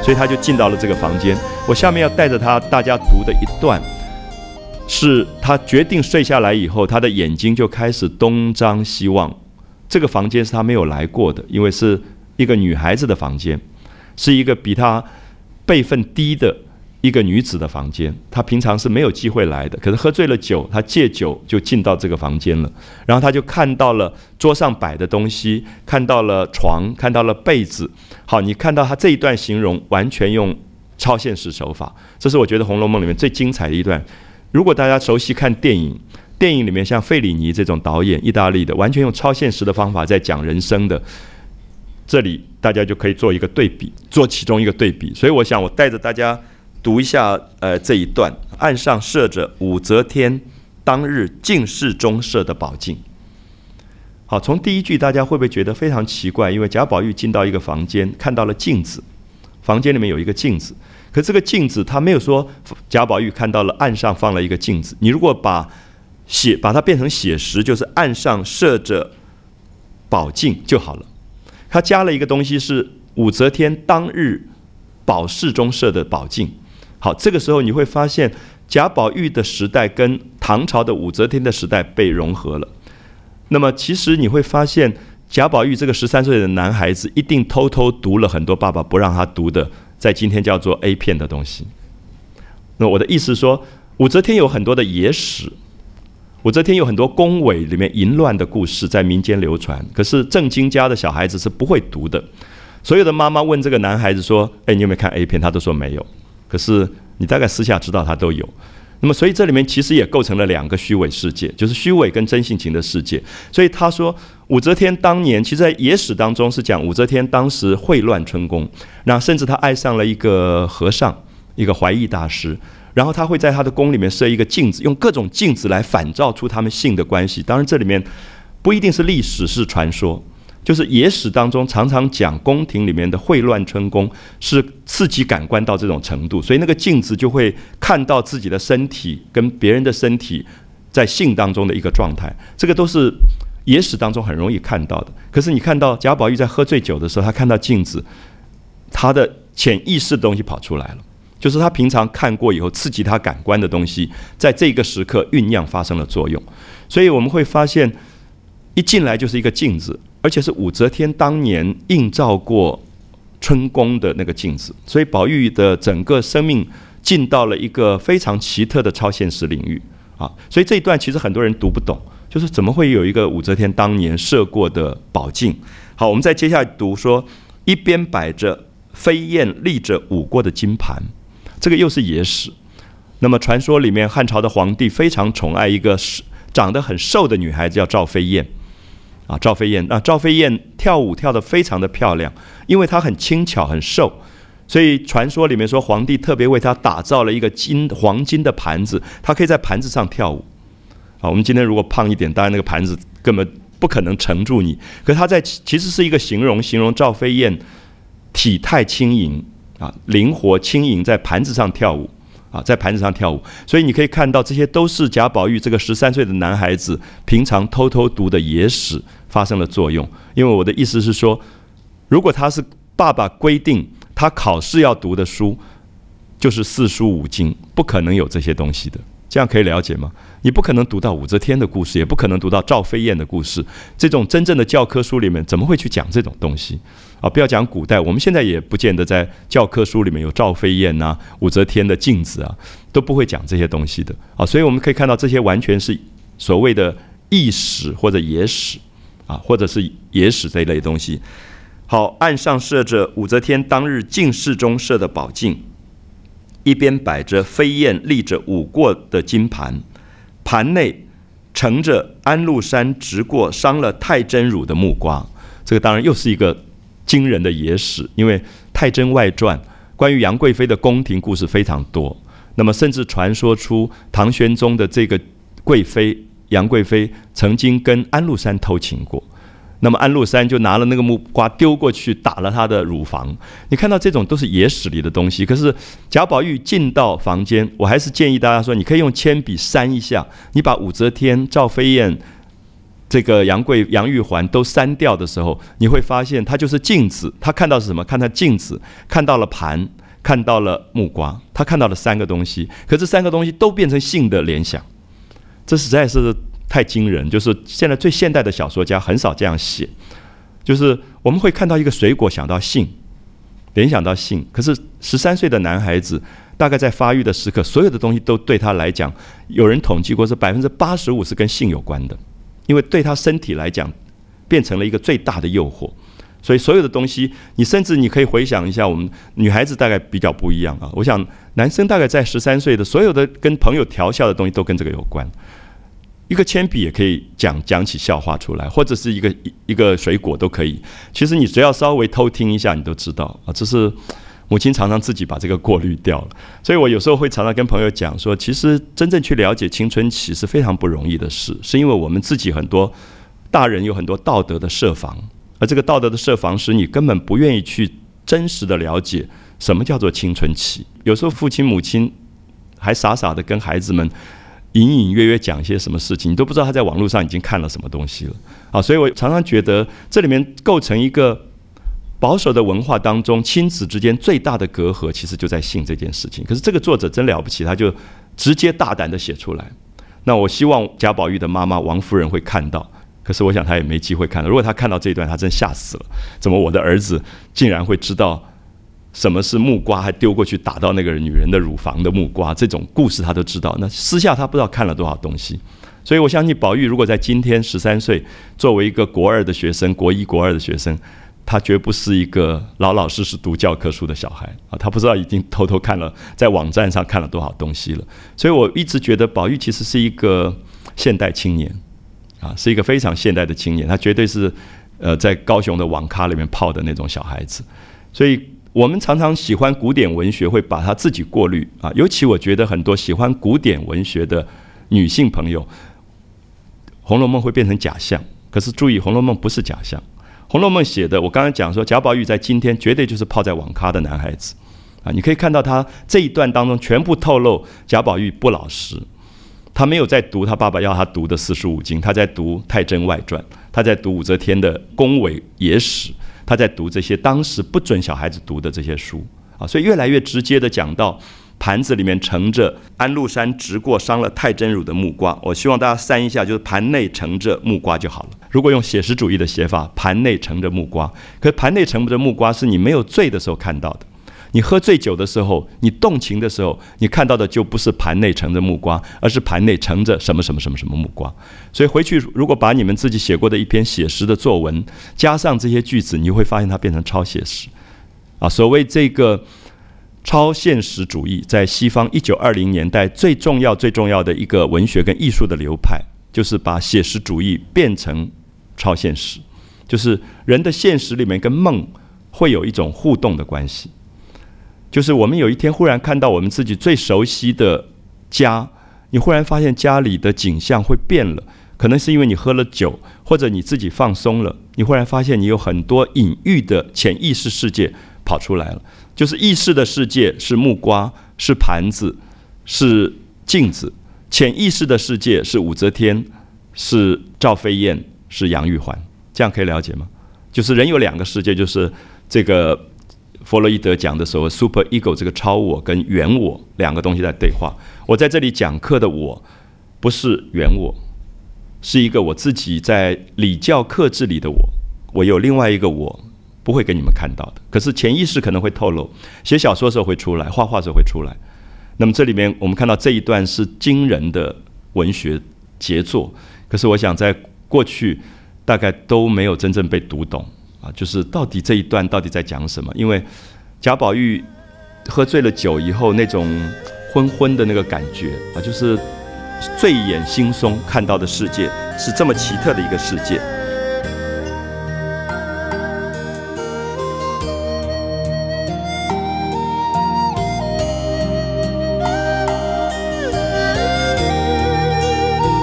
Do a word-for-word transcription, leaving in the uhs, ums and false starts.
所以他就进到了这个房间。我下面要带着他大家读的一段，是他决定睡下来以后，他的眼睛就开始东张西望。这个房间是他没有来过的，因为是一个女孩子的房间，是一个比他辈分低的一个女子的房间，他平常是没有机会来的。可是喝醉了酒，他借酒就进到这个房间了，然后他就看到了桌上摆的东西，看到了床，看到了被子。好，你看到他这一段形容完全用超现实手法，这是我觉得《红楼梦》里面最精彩的一段。如果大家熟悉看电影，电影里面像费里尼这种导演，意大利的，完全用超现实的方法在讲人生的，这里大家就可以做一个对比，做其中一个对比。所以我想我带着大家读一下呃这一段，案上设着武则天当日进室中设的宝镜。好，从第一句大家会不会觉得非常奇怪？因为贾宝玉进到一个房间，看到了镜子，房间里面有一个镜子，可这个镜子他没有说贾宝玉看到了案上放了一个镜子。你如果把写把它变成写实，就是案上设着宝镜就好了。他加了一个东西是武则天当日宝室中设的宝镜。好，这个时候你会发现贾宝玉的时代跟唐朝的武则天的时代被融合了。那么其实你会发现贾宝玉这个十三岁的男孩子一定偷偷读了很多爸爸不让他读的，在今天叫做 A 片的东西。那我的意思是说，武则天有很多的野史，武则天有很多宫闱里面淫乱的故事在民间流传，可是正经家的小孩子是不会读的。所有的妈妈问这个男孩子说，哎，你有没有看 A 片？他都说没有，可是你大概私下知道他都有。那么所以这里面其实也构成了两个虚伪世界，就是虚伪跟真性情的世界。所以他说武则天当年，其实在野史当中是讲武则天当时秽乱春宫，那甚至她爱上了一个和尚，一个怀义大师，然后他会在他的宫里面设一个镜子，用各种镜子来反照出他们性的关系。当然这里面不一定是历史，是传说，就是野史当中常常讲宫廷里面的秽乱春宫是刺激感官到这种程度，所以那个镜子就会看到自己的身体跟别人的身体在性当中的一个状态，这个都是野史当中很容易看到的。可是你看到贾宝玉在喝醉酒的时候，他看到镜子，他的潜意识的东西跑出来了，就是他平常看过以后刺激他感官的东西，在这个时刻酝酿发生了作用。所以我们会发现一进来就是一个镜子，而且是武则天当年映照过春宫的那个镜子，所以宝玉的整个生命进到了一个非常奇特的超现实领域啊！所以这一段其实很多人读不懂，就是怎么会有一个武则天当年设过的宝镜？好，我们再接下来读说，一边摆着飞燕立着舞过的金盘，这个又是野史。那么传说里面汉朝的皇帝非常宠爱一个长得很瘦的女孩子，叫赵飞燕。啊，赵飞燕，那赵飞燕跳舞跳得非常的漂亮，因为她很轻巧很瘦，所以传说里面说皇帝特别为她打造了一个金黄金的盘子，她可以在盘子上跳舞。啊，我们今天如果胖一点，当然那个盘子根本不可能承住你，可是她在其实是一个形容，形容赵飞燕体态轻盈啊，灵活轻盈，在盘子上跳舞。啊，在盘子上跳舞，所以你可以看到，这些都是贾宝玉这个十三岁的男孩子平常偷偷读的野史发生了作用。因为我的意思是说，如果他是爸爸规定他考试要读的书就是四书五经，不可能有这些东西的。这样可以了解吗？你不可能读到武则天的故事，也不可能读到赵飞燕的故事。这种真正的教科书里面怎么会去讲这种东西啊？不要讲古代，我们现在也不见得在教科书里面有赵飞燕啊、武则天的镜子啊，都不会讲这些东西的啊。所以我们可以看到，这些完全是所谓的异史或者野史啊，或者是野史这一类东西。好，案上设着武则天当日进室中设的宝镜，一边摆着飞燕立着舞过的金盘，盘内盛着安禄山直过伤了太真乳的木瓜。这个当然又是一个惊人的野史，因为《太真外传》关于杨贵妃的宫廷故事非常多，那么甚至传说出唐玄宗的这个贵妃杨贵妃曾经跟安禄山偷情过，那么安禄山就拿了那个木瓜丢过去打了他的乳房。你看到这种都是野史里的东西，可是贾宝玉进到房间，我还是建议大家说，你可以用铅笔删一下，你把武则天、赵飞燕这个杨贵、杨玉环都删掉的时候，你会发现他就是镜子。他看到是什么？看到镜子，看到了盘，看到了木瓜，他看到了三个东西。可这三个东西都变成性的联想，这实在是太惊人。就是现在最现代的小说家很少这样写，就是我们会看到一个水果想到性，联想到性。可是十三岁的男孩子，大概在发育的时刻，所有的东西都对他来讲，有人统计过是百分之八十五是跟性有关的。因为对他身体来讲，变成了一个最大的诱惑，所以所有的东西，你甚至你可以回想一下，我们女孩子大概比较不一样啊。我想男生大概在十三岁的所有的跟朋友调笑的东西都跟这个有关，一个铅笔也可以讲讲起笑话出来，或者是一个一个水果都可以。其实你只要稍微偷听一下，你都知道啊。这是母亲常常自己把这个过滤掉了，所以我有时候会常常跟朋友讲说，其实真正去了解青春期是非常不容易的事，是因为我们自己很多大人有很多道德的设防，而这个道德的设防使你根本不愿意去真实的了解什么叫做青春期。有时候父亲母亲还傻傻的跟孩子们隐隐约约讲一些什么事情，你都不知道他在网络上已经看了什么东西了啊！所以我常常觉得这里面构成一个保守的文化当中，亲子之间最大的隔阂其实就在性这件事情。可是这个作者真了不起，他就直接大胆的写出来。那我希望贾宝玉的妈妈王夫人会看到，可是我想她也没机会看到。如果她看到这一段，她真吓死了。怎么我的儿子竟然会知道什么是木瓜，还丢过去打到那个女人的乳房的木瓜，这种故事他都知道。那私下他不知道看了多少东西。所以我相信宝玉如果在今天十三岁，作为一个国二的学生，国一国二的学生，他绝不是一个老老实实读教科书的小孩啊！他不知道已经偷偷看了，在网站上看了多少东西了。所以我一直觉得宝玉其实是一个现代青年啊，是一个非常现代的青年。他绝对是呃在高雄的网咖里面泡的那种小孩子。所以我们常常喜欢古典文学，会把他自己过滤啊。尤其我觉得很多喜欢古典文学的女性朋友，《红楼梦》会变成假象。可是注意，《红楼梦》不是假象。《红楼梦》写的，我刚才讲说，贾宝玉在今天绝对就是泡在网咖的男孩子啊！你可以看到他这一段当中全部透露贾宝玉不老实，他没有在读他爸爸要他读的四书五经，他在读《太真外传》，他在读武则天的宫闱野史，他在读这些当时不准小孩子读的这些书啊！所以越来越直接的讲到盘子里面盛着安禄山直过伤了太真乳的木瓜，我希望大家删一下，就是盘内盛着木瓜就好了。如果用写实主义的写法，盘内盛着木瓜，可是盘内盛着木瓜是你没有醉的时候看到的，你喝醉酒的时候，你动情的时候，你看到的就不是盘内盛着木瓜，而是盘内盛着什么什么什么什么木瓜。所以回去如果把你们自己写过的一篇写实的作文加上这些句子，你会发现它变成超写实啊！所谓这个超现实主义，在西方一九二零年代最重要最重要的一个文学跟艺术的流派，就是把写实主义变成超现实，就是人的现实里面跟梦会有一种互动的关系。就是我们有一天忽然看到我们自己最熟悉的家，你忽然发现家里的景象会变了，可能是因为你喝了酒，或者你自己放松了，你忽然发现你有很多隐喻的潜意识世界跑出来了。就是意识的世界是木瓜，是盘子，是镜子；潜意识的世界是武则天，是赵飞燕，是杨玉环。这样可以了解吗？就是人有两个世界，就是这个弗洛伊德讲的时候 super ego 这个超我跟原我两个东西在对话。我在这里讲课的我不是原我，是一个我自己在礼教克制里的我，我有另外一个我不会给你们看到的，可是潜意识可能会透露，写小说的时候会出来，画画的时候会出来。那么这里面我们看到这一段是惊人的文学杰作，可是我想在过去大概都没有真正被读懂啊，就是到底这一段到底在讲什么？因为贾宝玉喝醉了酒以后那种昏昏的那个感觉啊，就是醉眼惺忪看到的世界是这么奇特的一个世界。